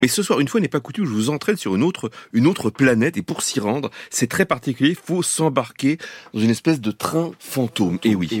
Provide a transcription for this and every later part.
Mais ce soir, une fois n'est pas coutume, je vous entraîne sur une autre planète, et pour s'y rendre, c'est très particulier, il faut s'embarquer dans une espèce de train fantôme. Et oui.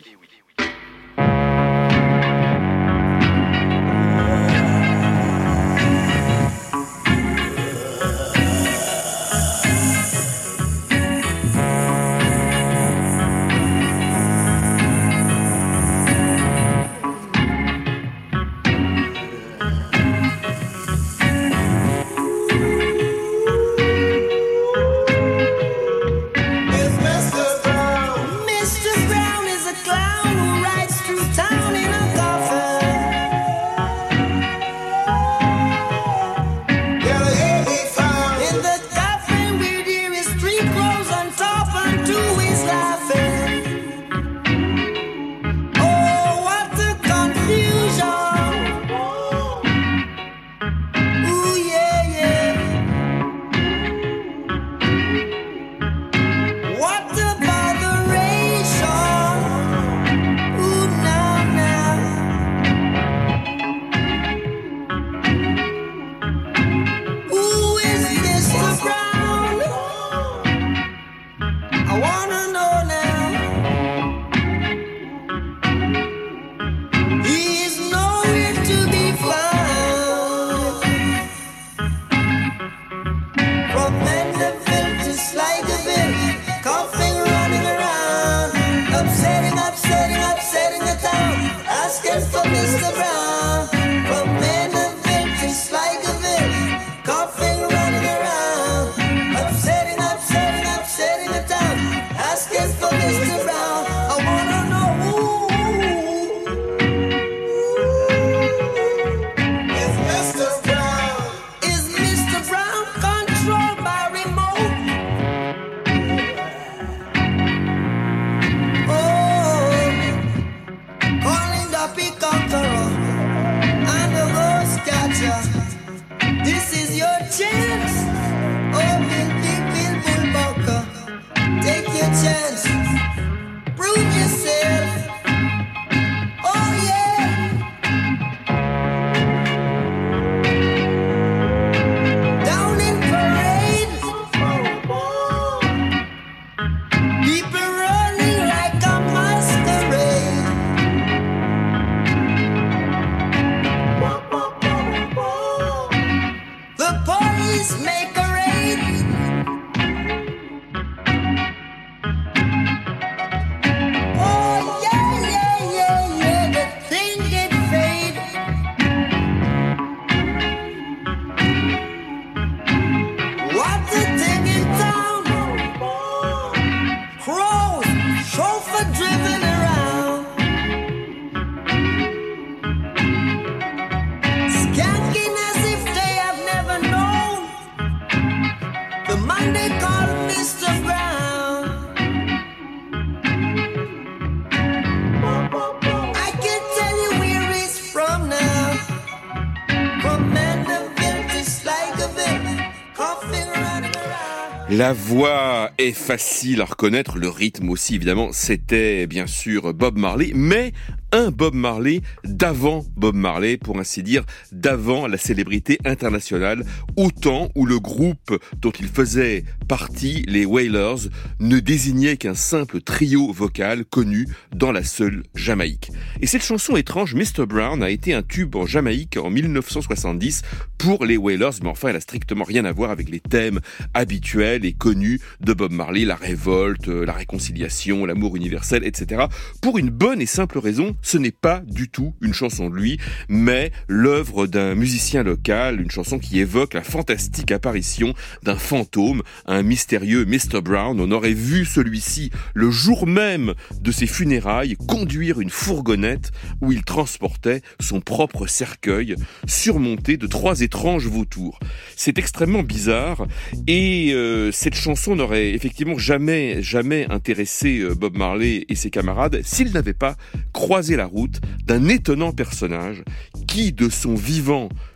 La voix est facile à reconnaître, le rythme aussi évidemment, c'était bien sûr Bob Marley, mais un Bob Marley d'avant Bob Marley, pour ainsi dire, d'avant la célébrité internationale, au temps où le groupe dont il faisait partie, les Wailers, ne désignait qu'un simple trio vocal connu dans la seule Jamaïque. Et cette chanson étrange, Mr. Brown, a été un tube en Jamaïque en 1970 pour les Wailers, mais enfin elle a strictement rien à voir avec les thèmes habituels et connus de Bob Marley, la révolte, la réconciliation, l'amour universel, etc. Pour une bonne et simple raison, ce n'est pas du tout une chanson de lui, mais l'œuvre d'un musicien local, une chanson qui évoque la fantastique apparition d'un fantôme, un mystérieux Mr. Brown. On aurait vu celui-ci, le jour même de ses funérailles, conduire une fourgonnette où il transportait son propre cercueil, surmonté de 3 étranges vautours. C'est extrêmement bizarre, et cette chanson n'aurait effectivement jamais intéressé Bob Marley et ses camarades s'ils n'avaient pas croisé la route d'un étonnant personnage qui, de son vivant,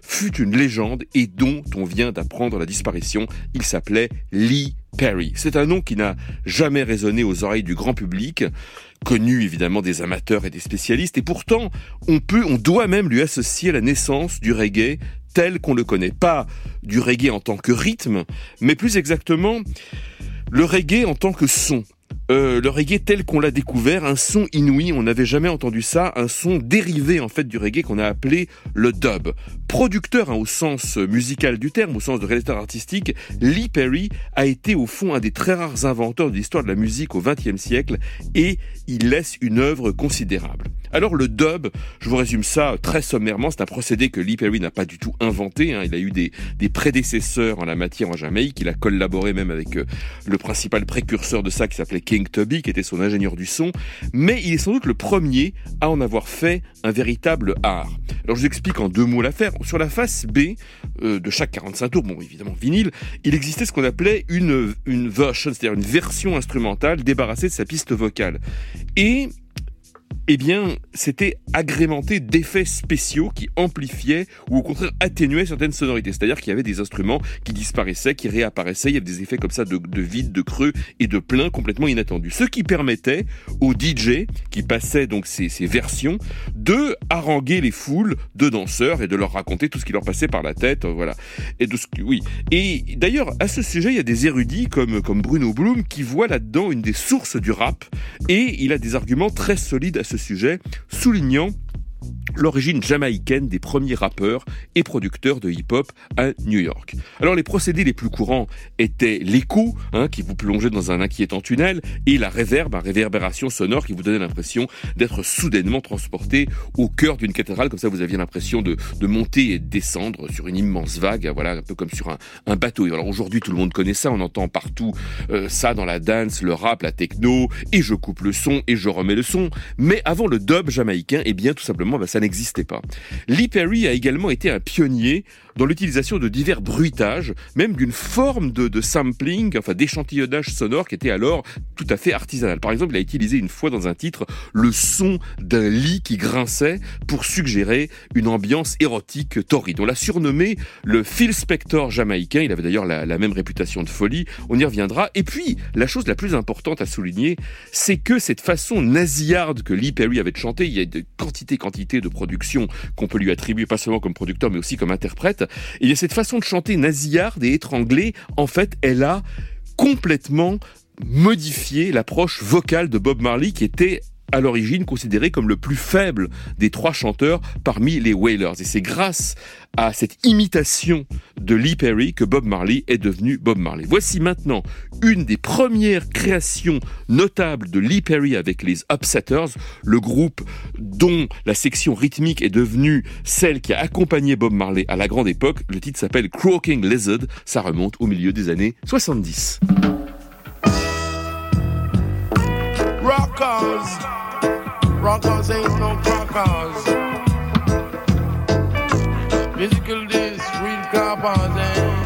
fut une légende et dont on vient d'apprendre la disparition. Il s'appelait Lee Perry. C'est un nom qui n'a jamais résonné aux oreilles du grand public, connu évidemment des amateurs et des spécialistes, et pourtant on doit même lui associer la naissance du reggae tel qu'on le connaît. Pas du reggae en tant que rythme, mais plus exactement le reggae en tant que son. Le reggae tel qu'on l'a découvert, un son inouï, on n'avait jamais entendu ça, un son dérivé en fait du reggae qu'on a appelé le dub. Producteur au sens musical du terme, au sens de réalisateur artistique, Lee Perry a été au fond un des très rares inventeurs de l'histoire de la musique au XXe siècle et il laisse une œuvre considérable. Alors le dub, je vous résume ça très sommairement, c'est un procédé que Lee Perry n'a pas du tout inventé, il a eu des prédécesseurs en la matière en Jamaïque, il a collaboré même avec le principal précurseur de ça qui s'appelait King Tubby, qui était son ingénieur du son, mais il est sans doute le premier à en avoir fait un véritable art. Alors je vous explique en 2 mots l'affaire. Sur la face B de chaque 45 tours, bon évidemment vinyle, il existait ce qu'on appelait une version, c'est-à-dire une version instrumentale débarrassée de sa piste vocale. Et eh bien, c'était agrémenté d'effets spéciaux qui amplifiaient ou au contraire atténuaient certaines sonorités. C'est-à-dire qu'il y avait des instruments qui disparaissaient, qui réapparaissaient, il y avait des effets comme ça de vide, de creux et de plein complètement inattendus. Ce qui permettait aux DJ qui passaient donc ces versions de haranguer les foules de danseurs et de leur raconter tout ce qui leur passait par la tête, voilà. Et d'ailleurs, à ce sujet, il y a des érudits comme Bruno Bloom qui voient là-dedans une des sources du rap et il a des arguments très solides à ce sujet, soulignant l'origine jamaïcaine des premiers rappeurs et producteurs de hip-hop à New York. Alors les procédés les plus courants étaient l'écho, qui vous plongeait dans un inquiétant tunnel, et la réverbération sonore qui vous donnait l'impression d'être soudainement transporté au cœur d'une cathédrale, comme ça vous aviez l'impression de monter et de descendre sur une immense vague, voilà, un peu comme sur un bateau. Et alors aujourd'hui tout le monde connaît ça, on entend partout ça dans la dance, le rap, la techno, et je coupe le son et je remets le son. Mais avant le dub jamaïcain, eh bien tout simplement ça n'existait pas. Lee Perry a également été un pionnier dans l'utilisation de divers bruitages, même d'une forme de sampling, enfin d'échantillonnage sonore qui était alors tout à fait artisanal. Par exemple, il a utilisé une fois dans un titre le son d'un lit qui grinçait pour suggérer une ambiance érotique torride. On l'a surnommé le Phil Spector jamaïcain, il avait d'ailleurs la même réputation de folie, on y reviendra. Et puis, la chose la plus importante à souligner, c'est que cette façon nasillarde que Lee Perry avait de chanter, il y a de quantité de production qu'on peut lui attribuer, pas seulement comme producteur, mais aussi comme interprète. Et cette façon de chanter nasillarde et étranglée, en fait, elle a complètement modifié l'approche vocale de Bob Marley, qui était à l'origine considéré comme le plus faible des 3 chanteurs parmi les Wailers. Et c'est grâce à cette imitation de Lee Perry que Bob Marley est devenu Bob Marley. Voici maintenant une des premières créations notables de Lee Perry avec les Upsetters, le groupe dont la section rythmique est devenue celle qui a accompagné Bob Marley à la grande époque. Le titre s'appelle Croaking Lizard, ça remonte au milieu des années 70. Rockers ain't no crackers. Musical days, real coppers,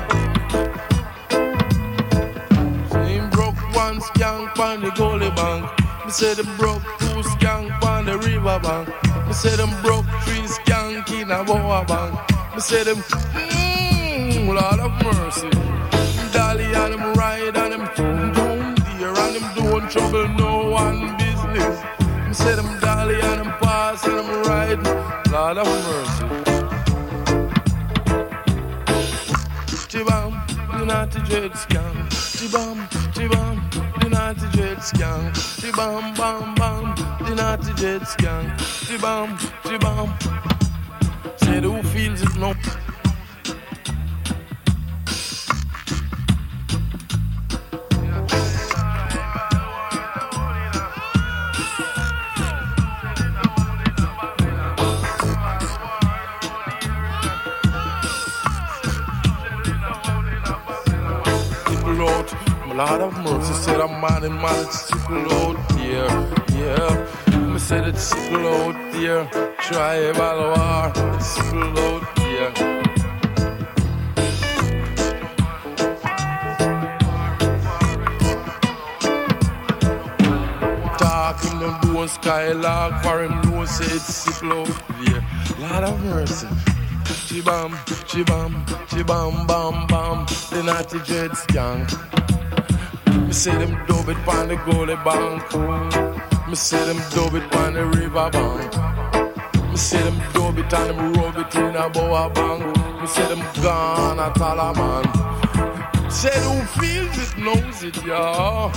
Same broke 1 skank on the goalie bank. Me say them broke 2 skank on the river bank. Me say them broke 3 skank in a boa bank. Me say them, Lord of mercy. Dolly and them ride and them down there and them don't trouble no one business. Me say them dolly and them pass and them ride, Lord of mercy. Chibam, the naughty dread scam. Chibam, the naughty dread scam. Chibam, bam, bam, the naughty dread scam. Chibam. Say who feels it no. Lord of mercy, said I'm mad and mad, it's sickle out here, Me said it's sickle out here, tribal war, it's sickle out here. Talking them doing skylark, for him know say it's sickle out here. Lord of mercy. Chibam, chibam, chibam, bam, bam. The naughty dread skank. Me say them dub it pon the gully bank. Me say them dub it pon the river bank. Me say them dub it and them rub it in a boa bank. Me say them gone at Talaman. Say who feels it knows it, y'all.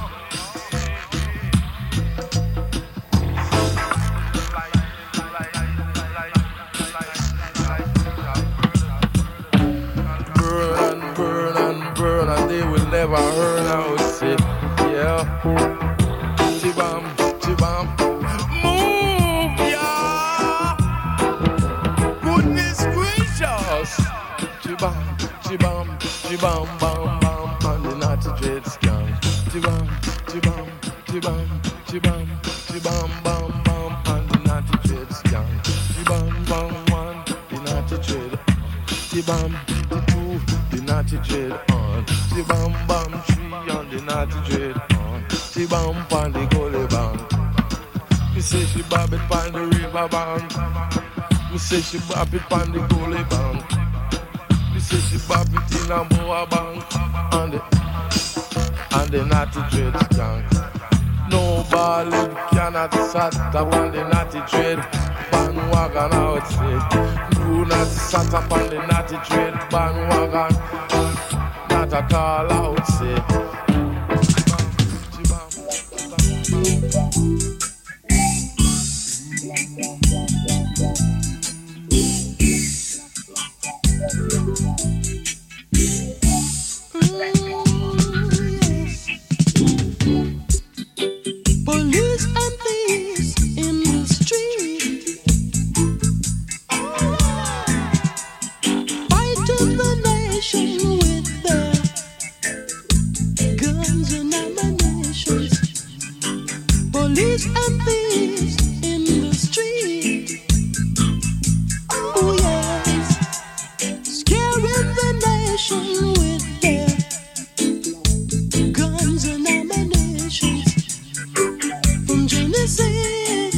Burn and they will never earn out sick, yeah. Chibam, chibam, move, yeah. Goodness gracious. Chibam, chibam, chibam, bam, bam, and the naughty dread skank. Chibam, chibam, chibam, chibam, chibam, bam, bam, and the naughty dread skank. Chibam, bam, one, the naughty dread. Chibam, the two, the naughty dread. Chibam bam tree on the naughty dread on. Chibam pan the gully bank. Me say she bob it pan the river bank. Me say she bob it pan the gully bank. Me say she bob it in a boa bank. And the naughty dread skank. No ballad cannot sat up on the naughty dread bandwagon outside. Do not sat up on the naughty dread bandwagon. Not at all outside. Police and thieves in the street, fighting the nation with their guns and ammunition. Police and thieves in the street, oh yes, scaring the nation with their guns and ammunition. From Genesis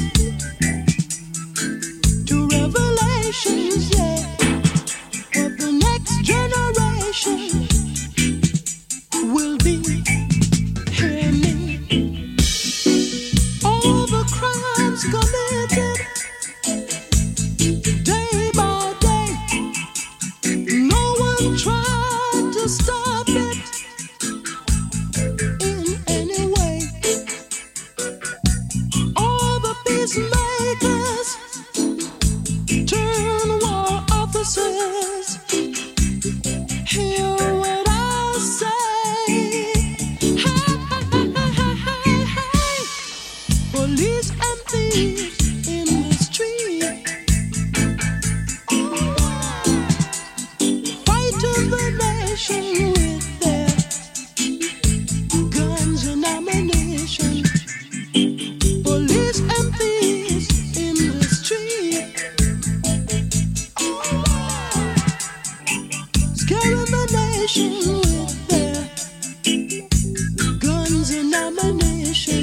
to Revelations, yeah, what the next generation will be hearing. All the crimes committed day by day, no one tried to stop it in any way. All the peacemakers turn war officers. Hear what I say. Hey, hey, hey, hey, hey. Police and thieves in the street, fighting the nation with their guns and ammunition. Police and thieves in the street, scaring the nation with their guns and ammunition.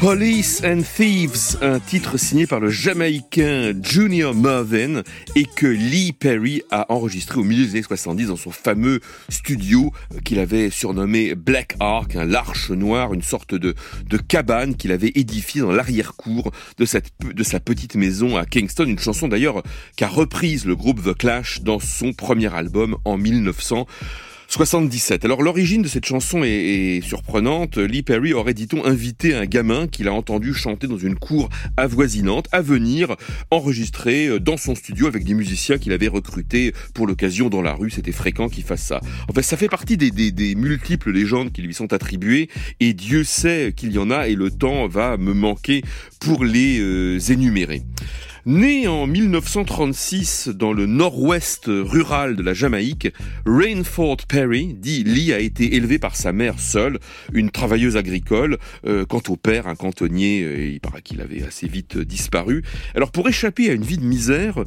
Police and Thieves, un titre signé par le Jamaïcain Junior Murvin et que Lee Perry a enregistré au milieu des années 70 dans son fameux studio qu'il avait surnommé Black Ark, l'Arche Noire, une sorte de cabane qu'il avait édifiée dans l'arrière-cour de sa petite maison à Kingston. Une chanson d'ailleurs qu'a reprise le groupe The Clash dans son premier album en 1977. Alors l'origine de cette chanson est surprenante. Lee Perry aurait, dit-on, invité un gamin qu'il a entendu chanter dans une cour avoisinante à venir enregistrer dans son studio avec des musiciens qu'il avait recrutés pour l'occasion dans la rue. C'était fréquent qu'il fasse ça. En fait, ça fait partie des multiples légendes qui lui sont attribuées et Dieu sait qu'il y en a et le temps va me manquer pour les énumérer. Né en 1936 dans le nord-ouest rural de la Jamaïque, Rainford Perry, dit Lee, a été élevé par sa mère seule, une travailleuse agricole. Quant au père, un cantonnier, il paraît qu'il avait assez vite disparu. Alors pour échapper à une vie de misère,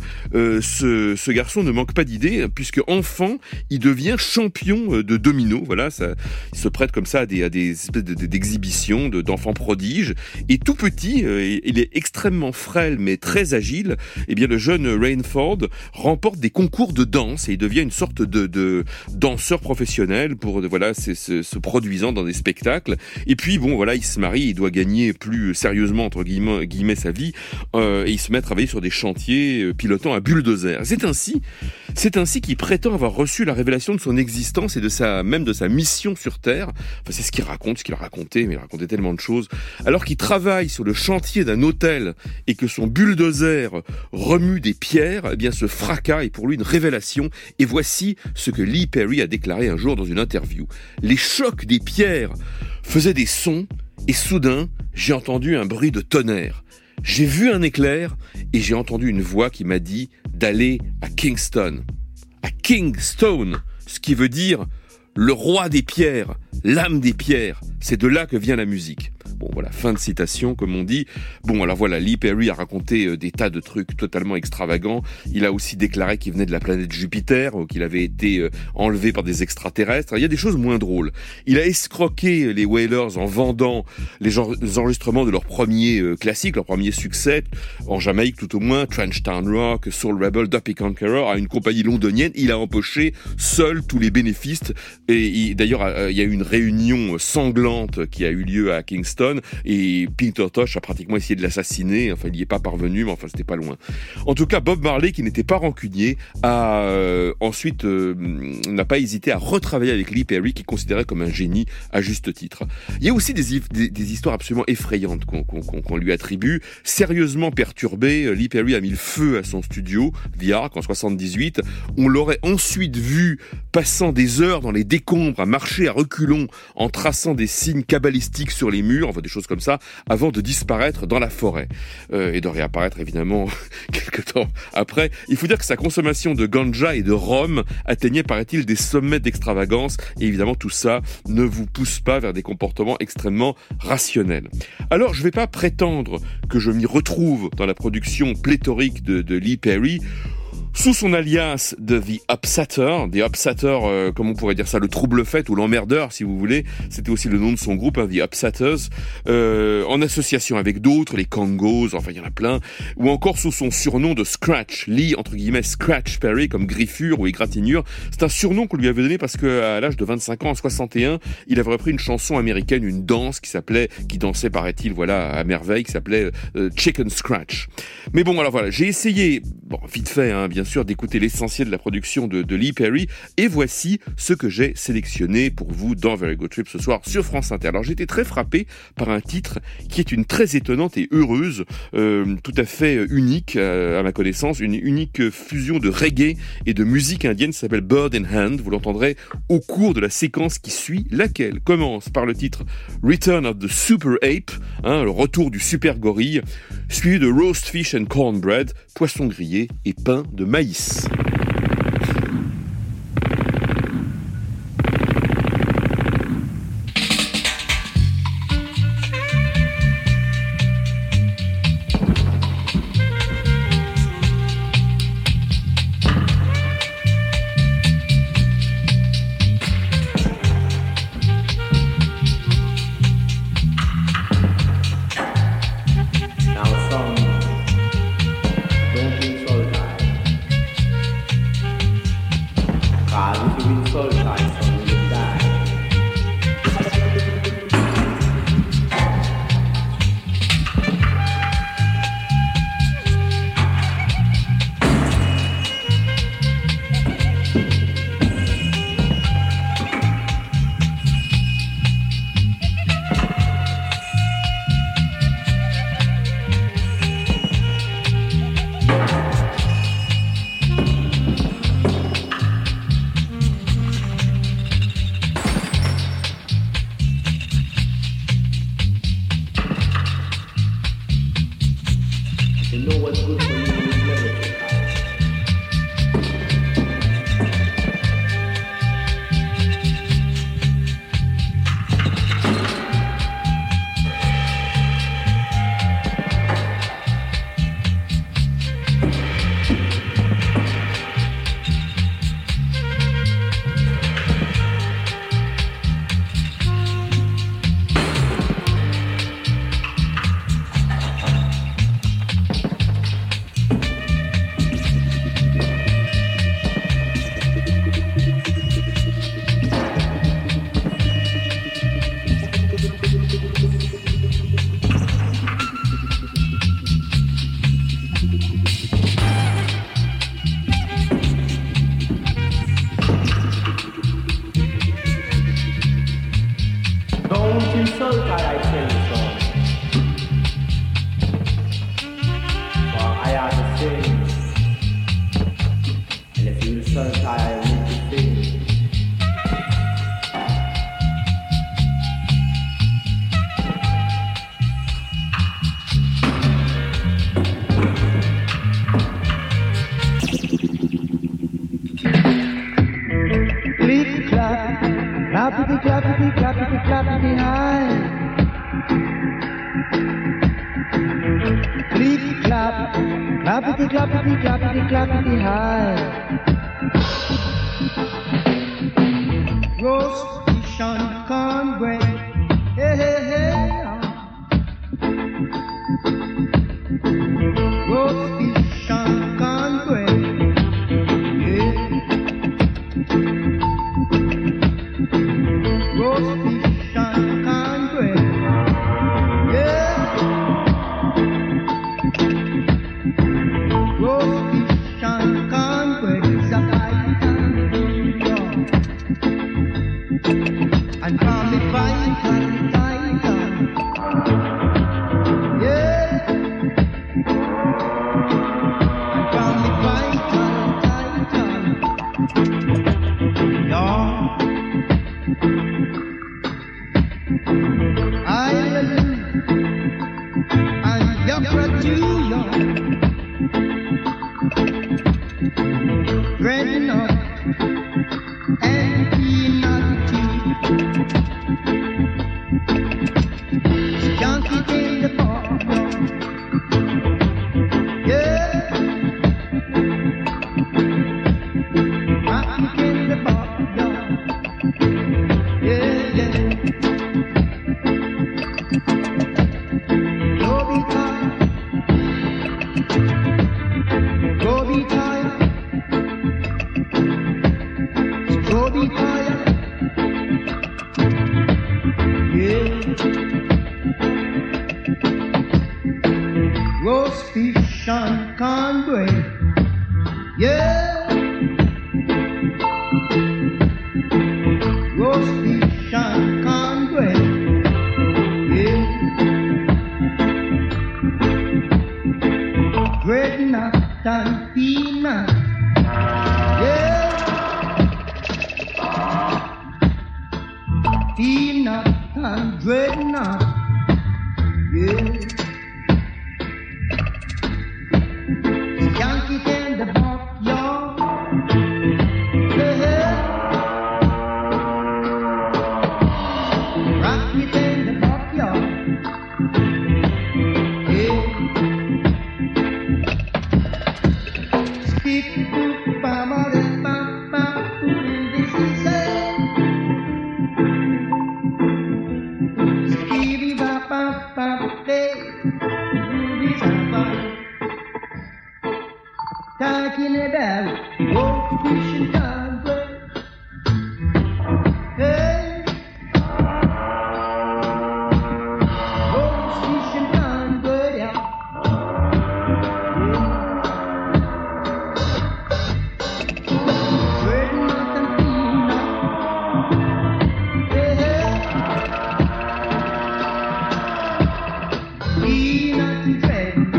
ce garçon ne manque pas d'idées, puisque enfant, il devient champion de domino. Voilà, ça, il se prête comme ça à des espèces d'exhibitions d'enfants prodiges. Et tout petit, il est extrêmement frêle mais très agile. Eh bien, le jeune Rainford remporte des concours de danse et il devient une sorte de danseur professionnel pour se produisant dans des spectacles. Et puis bon, voilà, il se marie, il doit gagner plus sérieusement entre guillemets sa vie et il se met à travailler sur des chantiers pilotant un bulldozer. C'est ainsi qu'il prétend avoir reçu la révélation de son existence et de sa mission sur Terre. Enfin, c'est ce qu'il a raconté, mais il racontait tellement de choses. Alors qu'il travaille sur le chantier d'un hôtel et que son bulldozer remue des pierres, eh bien ce fracas est pour lui une révélation. Et voici ce que Lee Perry a déclaré un jour dans une interview. Les chocs des pierres faisaient des sons et soudain, j'ai entendu un bruit de tonnerre. J'ai vu un éclair et j'ai entendu une voix qui m'a dit d'aller à Kingston. À Kingstone, ce qui veut dire le roi des pierres, l'âme des pierres. C'est de là que vient la musique. Bon, voilà, fin de citation, comme on dit. Bon, alors voilà, Lee Perry a raconté des tas de trucs totalement extravagants. Il a aussi déclaré qu'il venait de la planète Jupiter, ou qu'il avait été enlevé par des extraterrestres. Il y a des choses moins drôles. Il a escroqué les Wailers en vendant les enregistrements de leur premier classique, leur premier succès, en Jamaïque tout au moins, Trench Town Rock, Soul Rebel, Duppy Conqueror, à une compagnie londonienne. Il a empoché seul tous les bénéfices. Et d'ailleurs, il y a eu une réunion sanglante qui a eu lieu à Kingston. Et Peter Tosh a pratiquement essayé de l'assassiner. Enfin, il n'y est pas parvenu, mais enfin, c'était pas loin. En tout cas, Bob Marley, qui n'était pas rancunier, ensuite n'a pas hésité à retravailler avec Lee Perry, qui considérait comme un génie à juste titre. Il y a aussi des histoires absolument effrayantes qu'on lui attribue. Sérieusement perturbé, Lee Perry a mis le feu à son studio, The Ark, en 78. On l'aurait ensuite vu passant des heures dans les décombres, à marcher à reculons, en traçant des signes cabalistiques sur les murs, enfin des choses comme ça, avant de disparaître dans la forêt et de réapparaître évidemment quelque temps après. Il faut dire que sa consommation de ganja et de rhum atteignait, paraît-il, des sommets d'extravagance et évidemment tout ça ne vous pousse pas vers des comportements extrêmement rationnels. Alors je ne vais pas prétendre que je m'y retrouve dans la production pléthorique de Lee Perry. Sous son alias de The Upsetter, comme on pourrait dire ça, le trouble-fête ou l'emmerdeur si vous voulez, c'était aussi le nom de son groupe, The Upsetters, en association avec d'autres, les Congos, enfin il y en a plein, ou encore sous son surnom de Scratch, Lee, entre guillemets, Scratch Perry, comme griffure ou égratignure. C'est un surnom qu'on lui avait donné parce qu'à l'âge de 25 ans, en 61, il avait repris une chanson américaine, une danse qui dansait, paraît-il, voilà, à merveille, qui s'appelait Chicken Scratch. Mais bon, alors voilà, j'ai essayé, vite fait, bien sûr, d'écouter l'essentiel de la production de Lee Perry, et voici ce que j'ai sélectionné pour vous dans Very Good Trip ce soir sur France Inter. Alors j'ai été très frappé par un titre qui est une très étonnante et heureuse, tout à fait unique à ma connaissance, une unique fusion de reggae et de musique indienne qui s'appelle Bird in Hand. Vous l'entendrez au cours de la séquence qui suit, laquelle commence par le titre Return of the Super Ape, le retour du super gorille, suivi de Roast Fish and Cornbread, poisson grillé et pain de maïs. Don't insult her, I tell you so. For I have the things, and if you insult her, I will the things. Click clap, clappity clappity clappity clappity high. Click clap, clappity clappity clappity clappity high. Roast fish and cornbread, hey hey hey. Roast fish and cornbread. Roast fish and cornbread, yeah. Roast fish and cornbread is a item, and call me vital, yeah. And call me vital, yeah. And Yopra Junior, Dreadnought and Peanut, Skunky in the park, yeah. Rocky in the park, yeah, yeah. Roast fish and cornbread, yeah. Roast fish and cornbread, yeah. Dreadnought and peanut, yeah. Peanut and dreadnought, yeah. Yankee in the backyard, yeah. Rocky in the backyard, yeah. Stick to Bama, this is it. Skibby Bapa, talking about roast fish and cornbread, hey. Roast fish and cornbread, yeah. Dreadnought and peanut, hey. Peanut and dreadnought.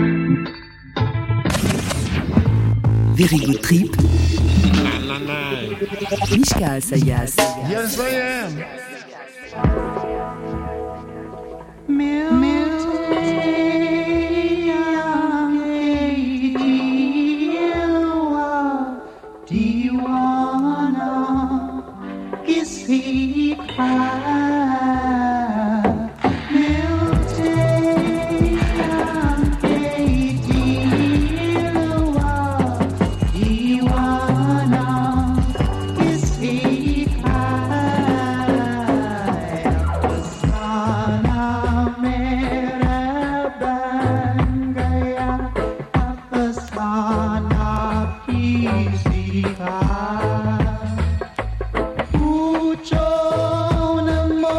Very Good Trip. Mishka Asayas. Yes, I am. Mucho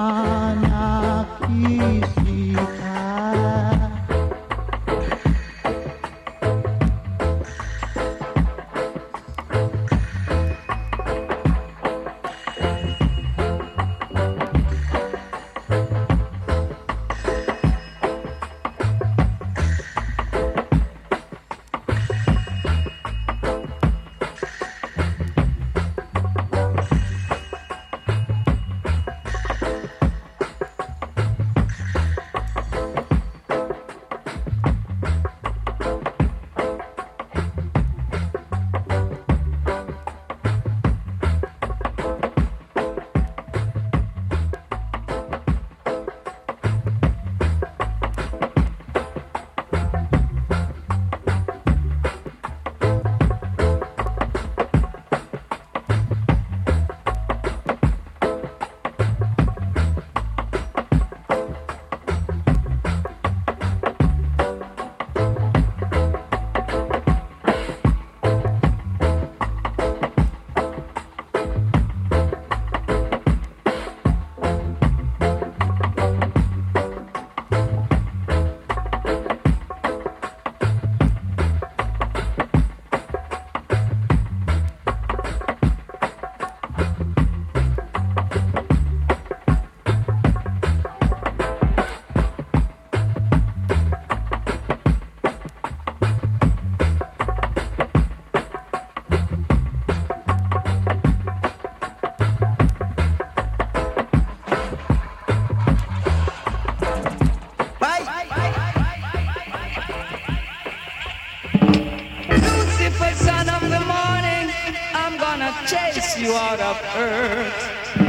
chase you out of earth.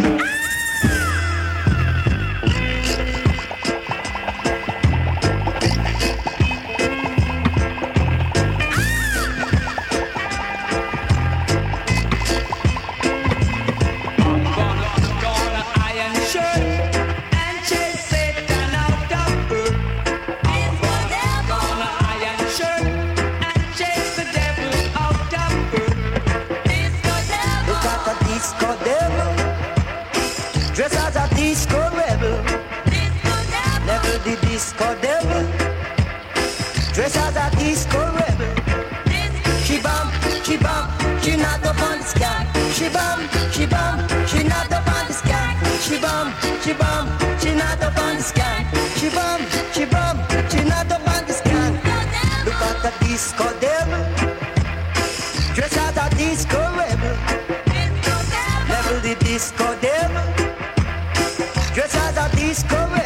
Disco devil, dress as a disco rebel. She bump, she not up on the sky. She bump, she not up on the sky. She bump, she not up on the sky. She bump, she not up on the sky. Look at the disco devil, dress as a disco rebel. Level the disco devil, dress as a disco rebel.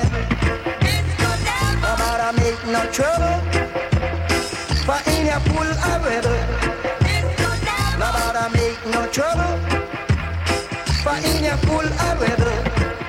Make no trouble, but in your pool a rebel. Nobody make no trouble, but in your pool a rebel.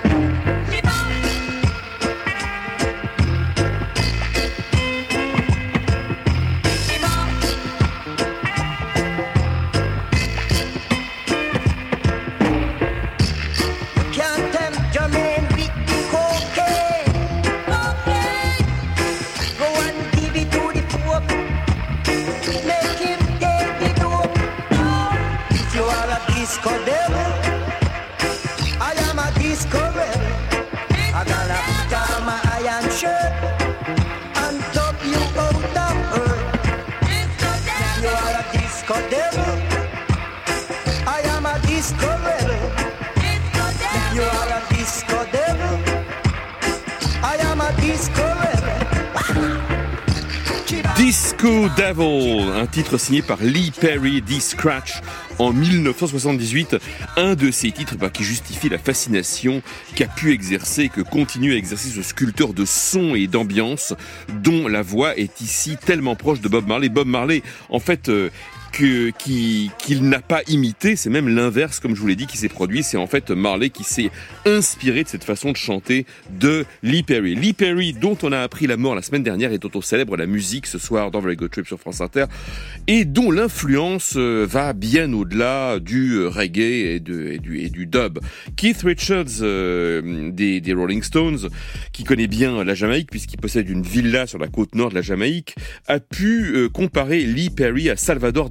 Disco devil, I am a disco rebel. I gotta put on my iron shirt and top you out of earth. You are a disco devil, I am a disco rebel. You are a disco devil, I am a disco rebel. Disco Devil, un titre signé par Lee Perry, D-Scratch, en 1978, un de ces titres qui justifie la fascination qu'a pu exercer et que continue à exercer ce sculpteur de son et d'ambiance dont la voix est ici tellement proche de Bob Marley. Bob Marley, en fait, qu'il n'a pas imité, c'est même l'inverse, comme je vous l'ai dit, qui s'est produit. C'est en fait Marley qui s'est inspiré de cette façon de chanter de Lee Perry. Lee Perry, dont on a appris la mort la semaine dernière et dont on célèbre la musique ce soir dans Very Good Trip sur France Inter, et dont l'influence va bien au-delà du reggae et du dub. Keith Richards des Rolling Stones, qui connaît bien la Jamaïque puisqu'il possède une villa sur la côte nord de la Jamaïque, a pu comparer Lee Perry à Salvador Dali.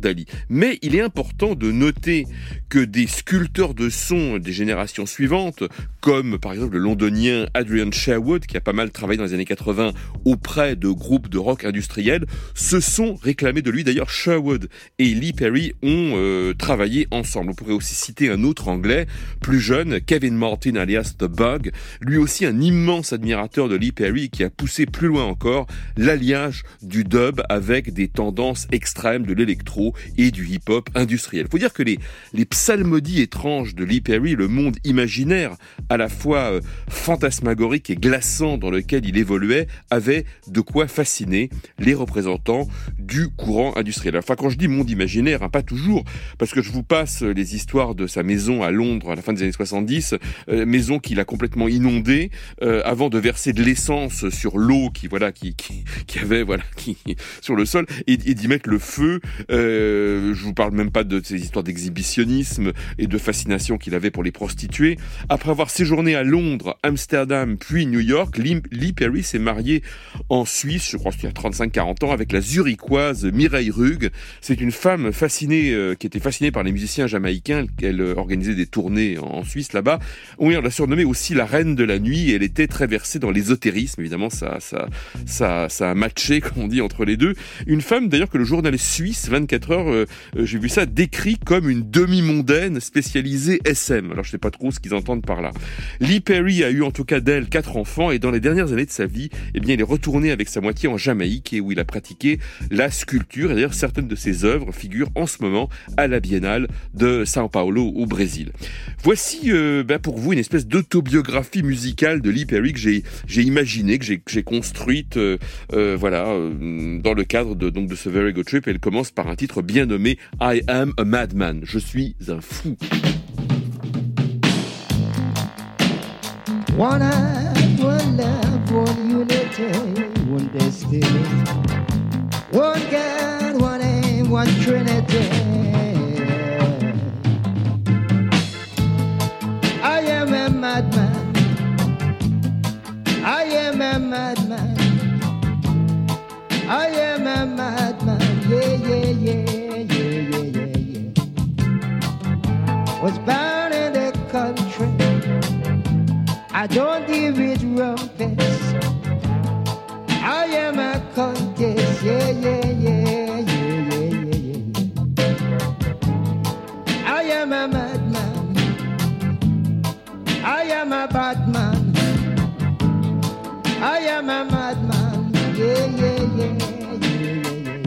Dali. Mais il est important de noter que des sculpteurs de son des générations suivantes, comme par exemple le londonien Adrian Sherwood, qui a pas mal travaillé dans les années 80 auprès de groupes de rock industriel, se sont réclamés de lui. D'ailleurs, Sherwood et Lee Perry ont travaillé ensemble. On pourrait aussi citer un autre Anglais, plus jeune, Kevin Martin alias The Bug, lui aussi un immense admirateur de Lee Perry qui a poussé plus loin encore l'alliage du dub avec des tendances extrêmes de l'électro et du hip-hop industriel. Il faut dire que les psalmodies étranges de Lee Perry, le monde imaginaire à la fois fantasmagorique et glaçant dans lequel il évoluait, avaient de quoi fasciner les représentants du courant industriel. Enfin, quand je dis monde imaginaire, pas toujours, parce que je vous passe les histoires de sa maison à Londres à la fin des années 70, maison qu'il a complètement inondée avant de verser de l'essence sur l'eau qui avait sur le sol et d'y mettre le feu. Je vous parle même pas de ces histoires d'exhibitionnisme et de fascination qu'il avait pour les prostituées. Après avoir séjourné à Londres, Amsterdam puis New York, Lee Perry s'est marié en Suisse, je crois qu'il y a 35-40 ans, avec la zurichoise Mireille Rugg. C'est une femme qui était fascinée par les musiciens jamaïcains. Elle organisait des tournées en Suisse là-bas. Oui, on l'a surnommée aussi la reine de la nuit. Elle était très versée dans l'ésotérisme. Évidemment, ça a matché, comme on dit, entre les deux. Une femme, d'ailleurs, que le journal suisse 24 heures, j'ai vu ça décrit comme une demi-mondaine spécialisée SM. Alors, je sais pas trop ce qu'ils entendent par là. Lee Perry a eu en tout cas d'elle 4 enfants et dans les dernières années de sa vie, il est retourné avec sa moitié en Jamaïque et où il a pratiqué la sculpture. Et d'ailleurs, certaines de ses œuvres figurent en ce moment à la Biennale de São Paulo au Brésil. Voici pour vous une espèce d'autobiographie musicale de Lee Perry que j'ai imaginée, que j'ai construite dans le cadre de ce Very Good Trip. Elle commence par un titre bien nommé I Am a Madman. Je suis un fou. One heart, one love, one unity, one destiny. One God, one aim, one Trinity. I am a madman. I am a madman. I am a madman. Yeah, yeah, yeah, yeah, yeah, yeah, yeah. Was born in the country. I don't deal with rumpets. I am a contest. Yeah, yeah, yeah, yeah, yeah, yeah, yeah. I am a madman. I am a bad man. I am a madman. Yeah, yeah, yeah, yeah,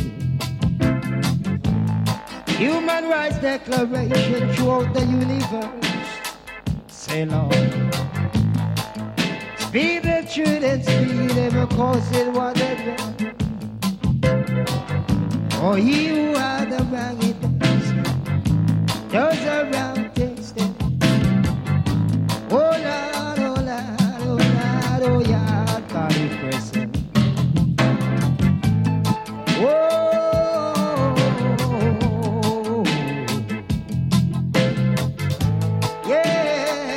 yeah. Human Rights Declaration throughout the universe. Say Lord. Speed the truth and speed ever cause it what it will. Oh, he who had the wrong it does the wrong things then. Oh Lord, oh Lord, oh Lord, oh yeah, God is present. Oh, yeah.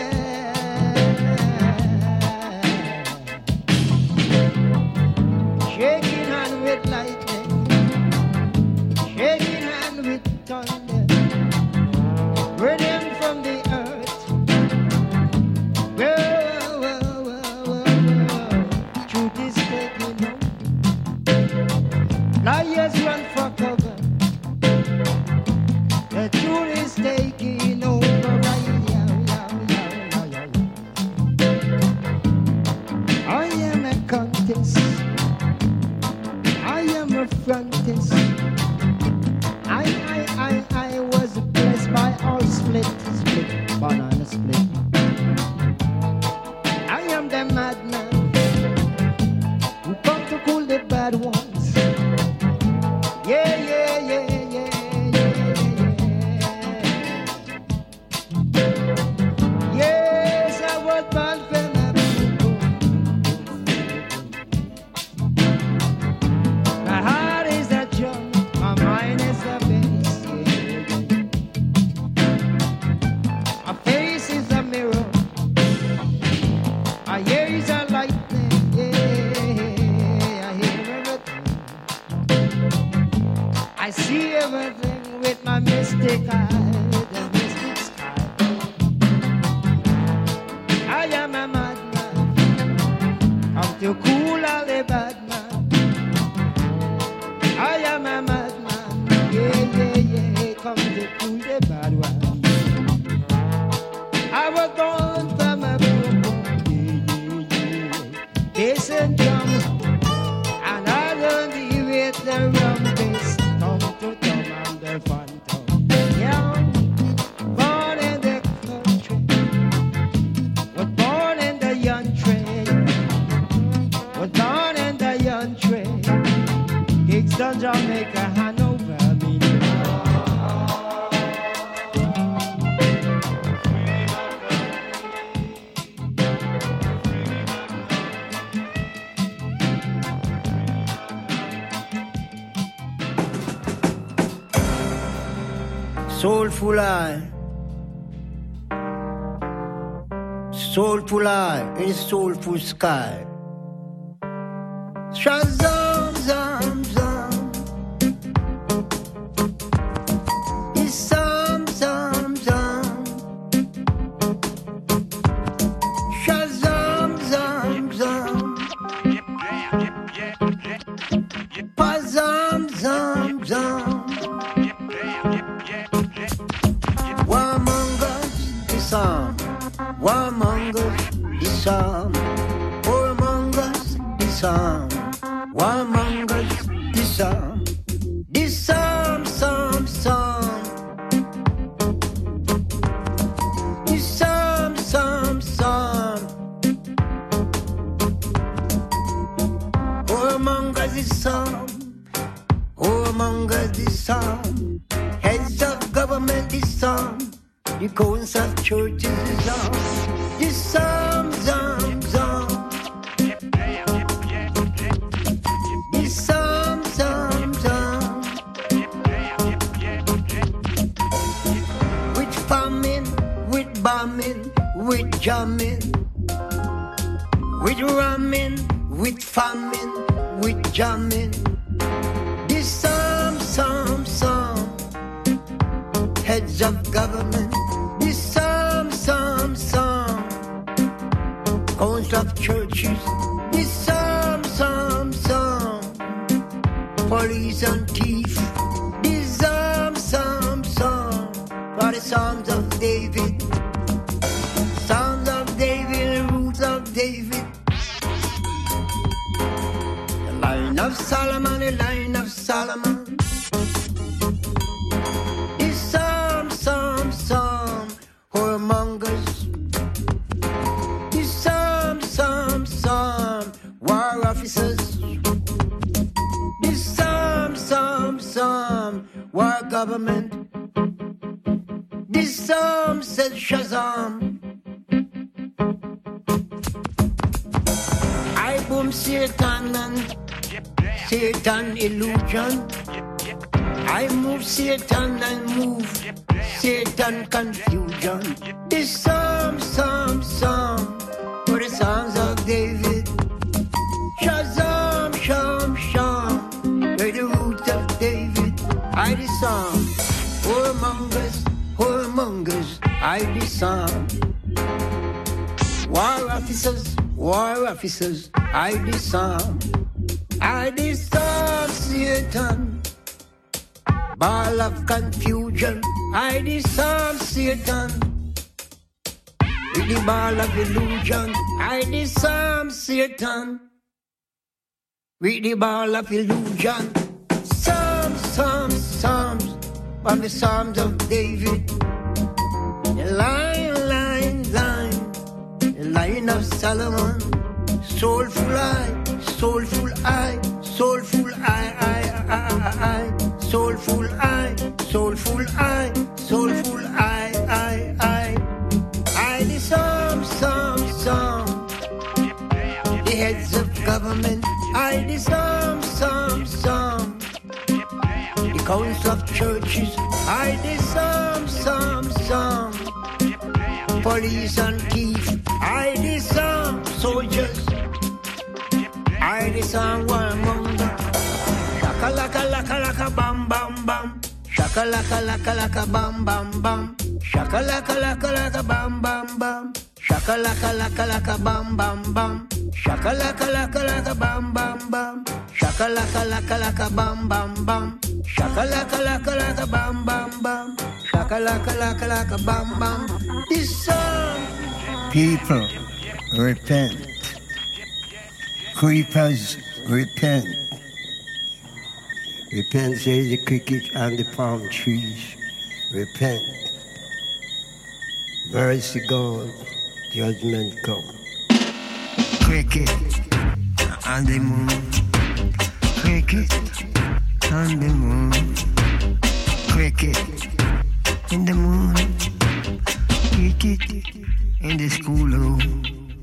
Shaking hand with lightning, shaking hand with thunder, rhythm from the earth. Whoa, whoa, whoa, whoa, whoa. Truth is taking over. Liars run for cover. The truth is taking over. I am a contest. I am a frontist. I was blessed by all split, banana split. I am the madman who come to cool the bad ones. Yeah, yeah, yeah, yeah, yeah, yeah. Yes, I was born for my people. My heart is a drum, my mind is a bass. Yeah. My face is a mirror, my ears are lightning. Yeah, I hear everything, I see everything with my mystic eye, the mystic sky. I am a madman, I'm to cool all the bad man. I am a madman, yeah, come to cool the bad one. I was born from a boom, bass and drum, and I learned to with the rum bass, tom to tom and the phantom. Yeah, born in the country, was born in the country, was born in the country. Kingston, Jamaica, Hanover, me. Soulful eye, soulful eye in a soulful sky. Shazam, zam, zam. It's zam, zam, zam. Shazam, zam, zam. Pazam, zam, zam. Warmongers, the psalm. Warmongers, the psalm. Warmongers, the psalm. The psalm, psalm, psalm. The psalm, psalm, psalm. Warmongers, the psalm. Warmongers, the psalm. Heads of government, the psalm. The cones of churches is on the psalm, psalm, psalm. The psalm, psalm, psalm. With famine, with bombing, with jamming, with ramming, with famine, with jamming. The psalm, psalm, psalm. Heads of government. Psalm, cones of churches, the psalm, police and thief, the psalm, for the psalms of David, the roots of David, the line of Solomon, the psalm, whoremongers, the psalm, war officers, the psalm, war government, the psalm says Shazam. I boom Satan and Satan illusion. I move Satan and move Satan confusion. The psalm, for the songs of David. Shazam, sham, where the roots of David. I the psalm, whoremongers, I the psalm. War officers, I the psalm. I the psalm, Satan. Ball of confusion, I the psalm, Satan. With the ball of illusion, I the psalm, Satan. With the ball of illusion, psalms, from the psalms of David. The line of Solomon. Soulful eye, soulful eye, soulful eye, soulful eye, soulful eye, soulful eye. I the psalm, the heads of government. I the psalm, the council of churches. I the psalm, police and thief. I the psalm, soldiers. I the psalm, warmonger. Shaka laka laka laka bam bam bam. Shaka Shakalaka laka laka bam bam bam. Shakalaka laka laka bam bam bam. Shakalaka laka laka bam bam bam. Shakalaka laka laka bam bam bam. Shakalaka laka laka bam bam bam. Shakalaka laka laka bam bam bam. Shakalaka laka laka bam bam. This song. People, repent. Creepers, repent. Repent, say the cricket and the palm trees. Repent. Mercy gone, judgment come. Cricket and the moon. Cricket and the moon. Cricket in the moon. Cricket in the schoolroom.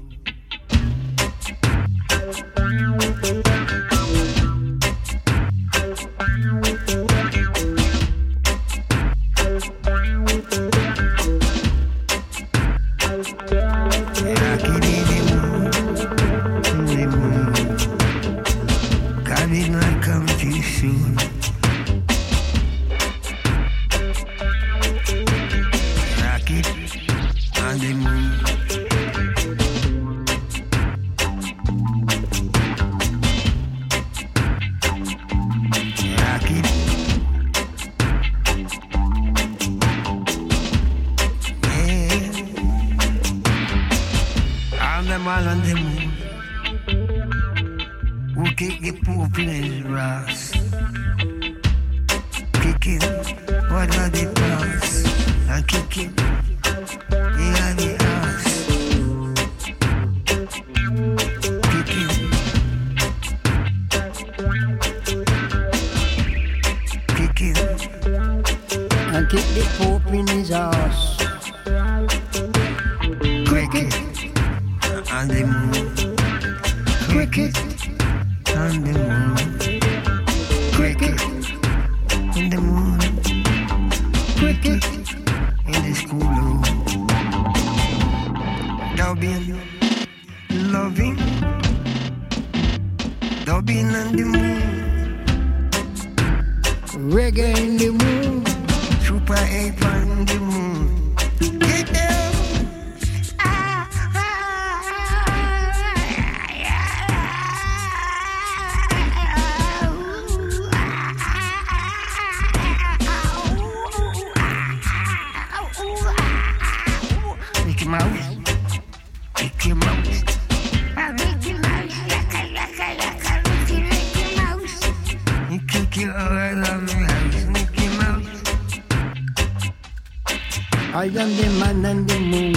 I am the man and the moon.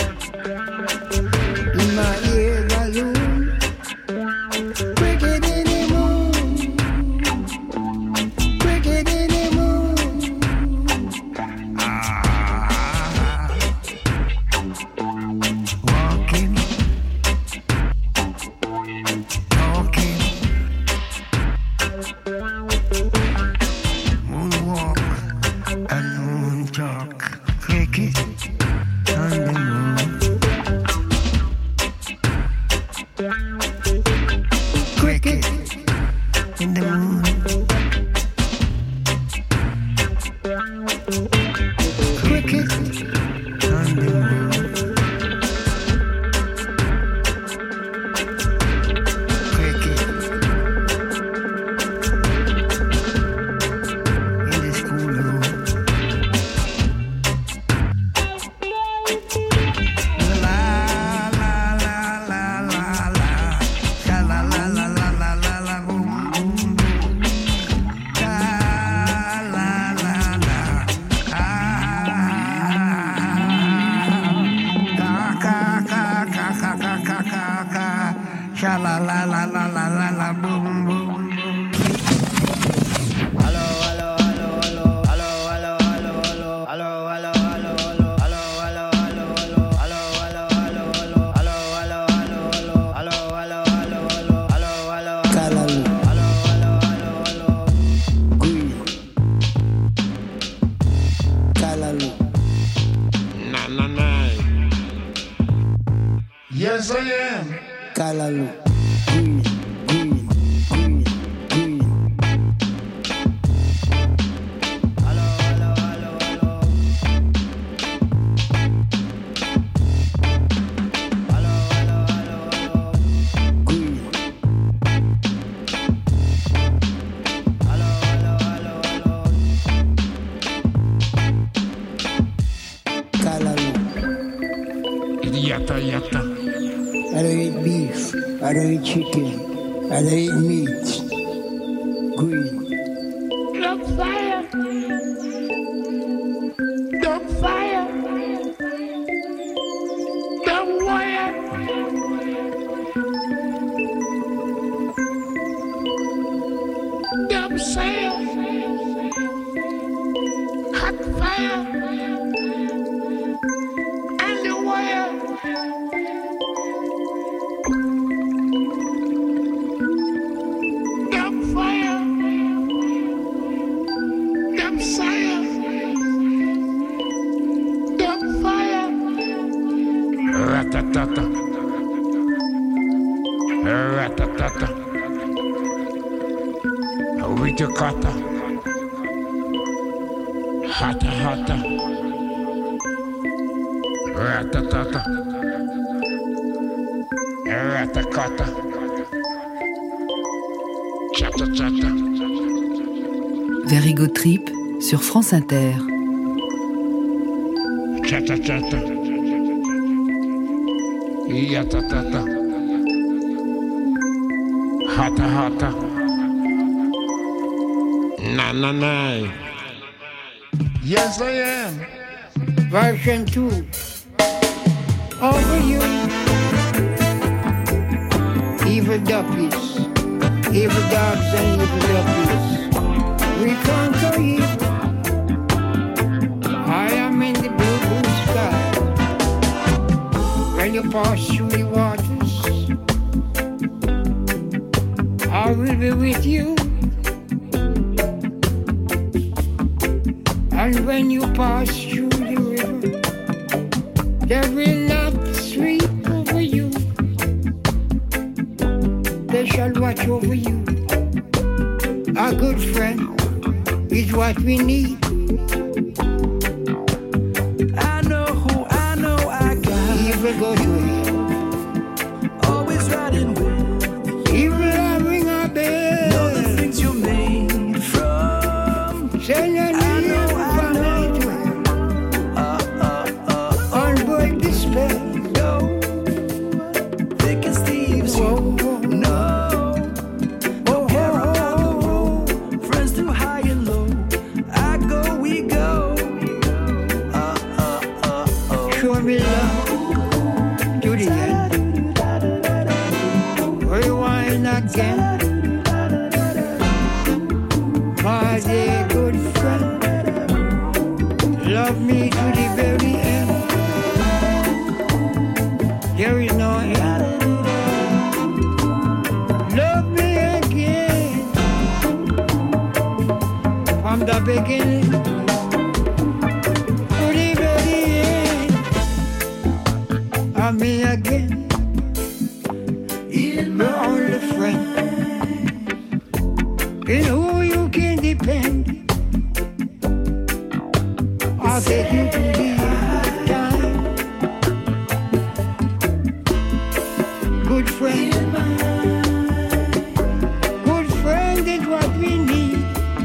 In my ear balloon. Cricket in the moon. Cricket in the moon. Walking, talking, moonwalk and moon talk. Cricket on the moon. Cricket in the moon. Cricket on the moon. Cricket in the schoolroom. Yes, I am. Kalalu. Hello, eat beef. I don't eat chicken. I don't eat meat. Green. Dog fire. Dog fire. Dog wire. Dog sail. Hot fire. And the wire. Dog fire. Dog fire. Dog fire. Ratatata. Ratatata. Witakata. Hata hata. Ratatata. Ratakata. Chata chata. Very Good Trip sur France Inter. Chata chata. Yatatata. Hata hata. Na na na. Yes, I am. Version 2. Over you. Evil duppies. Evil dogs and evil duppies. We conquer evil. I am in the blue, blue sky. When you pass through the waters, I will be with you. And when you pass through the river, they will not sweep over you. They shall watch over you. A good friend is what we need. I know I got. Evil go to hell. Always riding with. Evil having a bed. Know the things you made from. Send your name from me to hell. Unbreak despair. Go. Thick as thieves. Whoa, whoa. No. Don't care about the road. Friends through high and low. I go, we go. Show me love to the end. Rewind again. My dear good friend, love me to the very end. There is no end. Love me again. From the beginning to the very end. I'm me again. Your only friend, in who you can depend. I'll take you to the end of time. Good friend, good friend is what we need.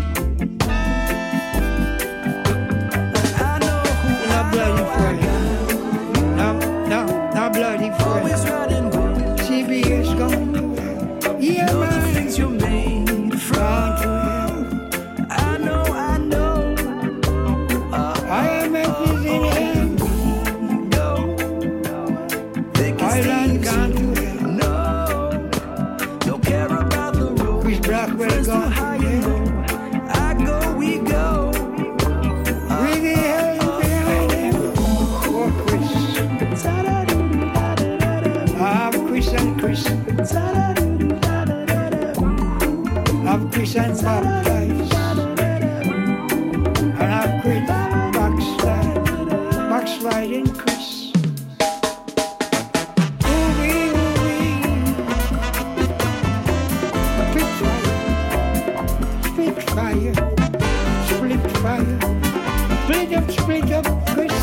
I know who Not bloody friend, not bloody always friend. riding with. CBS gone to hell. Yeah, Know the man. things you made Gone to from. hell. I know. I am at his in hand. Go. Thick as Island thieves. gone to hell. No. Don't care about the road. Chris Blackwell Friends through gone to high and hell. low. I go, we go. With the hell behind him. Oh, Chris. I have Chris and Chris. I have Chris and Baptiste. And I have Chris backsliding Chris. Ooh-wee, ooh-wee. Split fire. Split fire. Split up, Chris.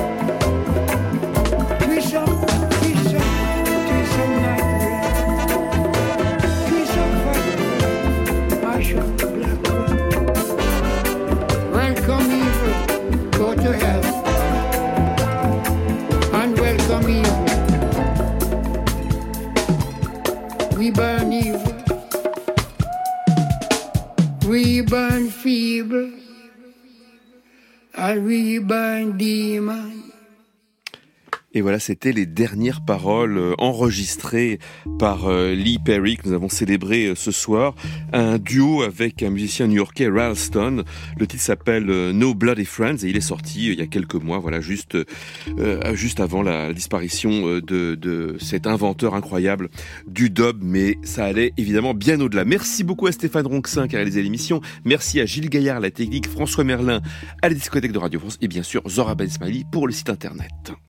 Twist up, twist up, twist up my brain. Twist up fire. Mash up black. we burn evil, we burn feeble, and we burn demon. Et voilà, c'était les dernières paroles enregistrées par Lee Perry que nous avons célébré ce soir. Un duo avec un musicien new-yorkais, Ralston. Le titre s'appelle No Bloody Friends et il est sorti il y a quelques mois, voilà, juste avant la disparition de cet inventeur incroyable du dub. Mais ça allait évidemment bien au-delà. Merci beaucoup à Stéphane Ronxin qui a réalisé l'émission. Merci à Gilles Gaillard à la technique, François Merlin à la discothèque de Radio France et bien sûr Zora Ben Ismaili pour le site internet.